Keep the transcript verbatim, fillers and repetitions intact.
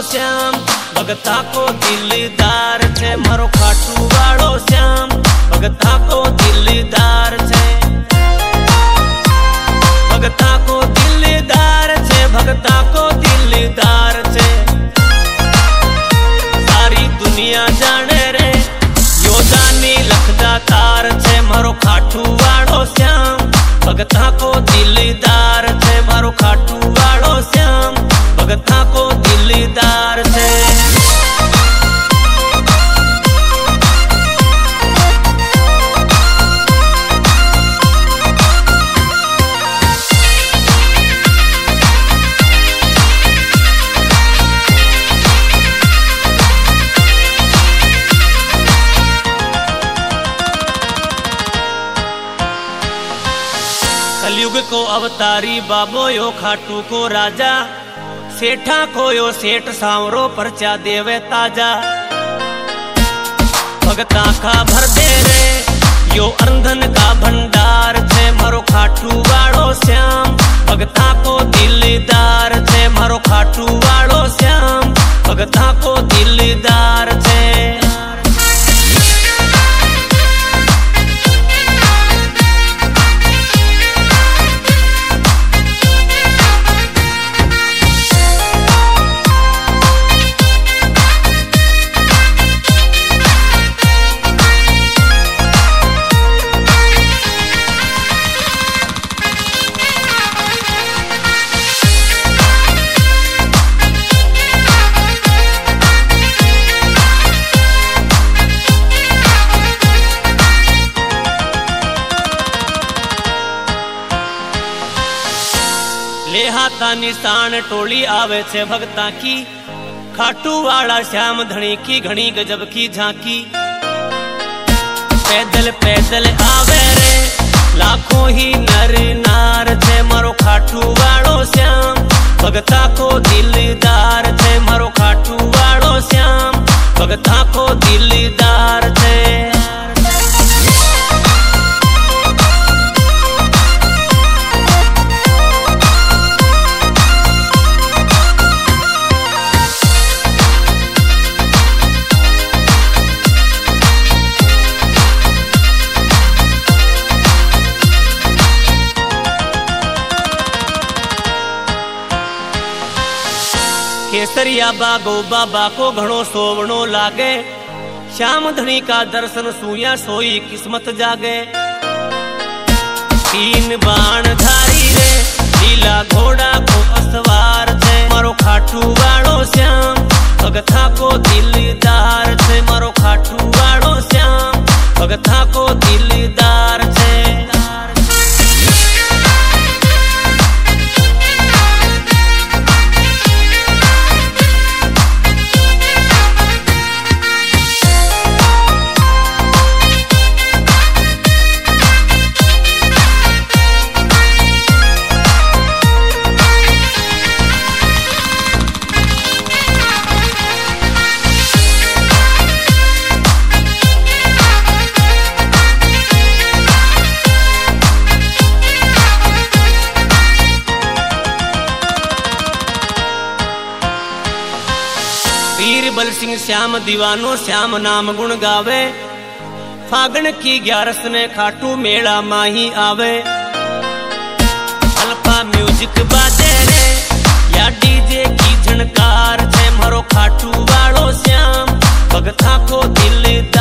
श्याम भगता को दिलदार छे मारो खाटू वालो श्याम भगता को दिलदार छे भगता को दिलदार छे भगता को दिलदार छे सारी दुनिया जाने रे योदानी लखदा तार छे मारो खाटू वालो श्याम भगता को दिलदार छे मारो खाटू वालो श्याम भगता को दिलदार छे। कलयुग को अवतारी बाबो यो खाटू को राजा सेठा को यो सेठ सांवरो परचा देवे ताजा भगता का भर दे रे यो अंधन का भंडार छे मारो खाटू वालो श्याम भगता को दिलदार छे मारो खाटू वालो श्याम भगता को दिलदार छे। ले हाथा निशान टोली आवे छे भगता की खाटू वाला श्याम धनी की घनी गजब की झांकी पैदल पैदल आवे रे लाखों ही नर नार छे मारो खाटू वालो श्याम भगता को दिलदार छे मारो खाटू वालो श्याम भगता को दिलदार छे। केसरिया बागो बाबा को घणो सोवणो लागे श्याम धनी का दर्शन सुया सोई किस्मत जागे तीन बाण धारी रे लीला घोड़ा को असवार छे मारो खाटू वालो श्याम भगता को दिलदार छे मारो खाटू वालो श्याम भगता को दिलदार छे। बीरबल सिंह श्याम दीवानो श्याम नाम गुण गावे फागण की ग्यारस ने खाटू मेला माही आवे अल्फा म्यूजिक बाजे रे या डीजे की झनकार छे मारो खाटू वालो श्याम भगता को दिलदार